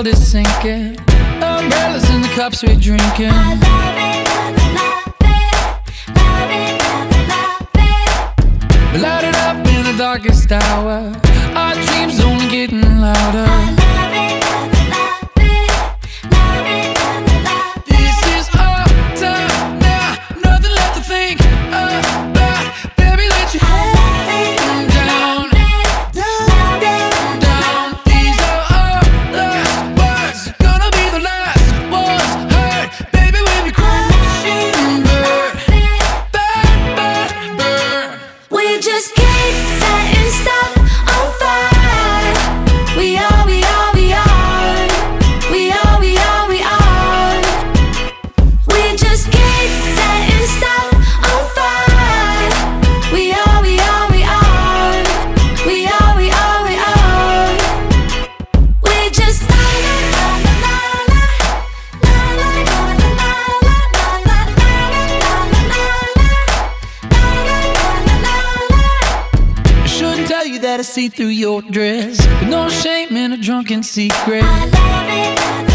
world is sinking. Umbrellas in the cups we're drinking. I love it, love it, love it, love it. We light it up in the darkest hour. Our dreams only getting louder. I love it, love it, love it, love it. This is our time now, nothing left to think about. Baby, let your head down, down, down. These are our last words, gonna be the last ones heard. Baby, when we crash and burn, burn, burn, burn. We just keep setting stuff on fire. We are, we are, we are. We are, we are, we are. We just keep setting stuff on fire. We are, we are, we are. We are, we are, we are. We just la la la la la la la la la la la. I shouldn't tell you that I see through your dress, but no shame in a drunken secret. I love it.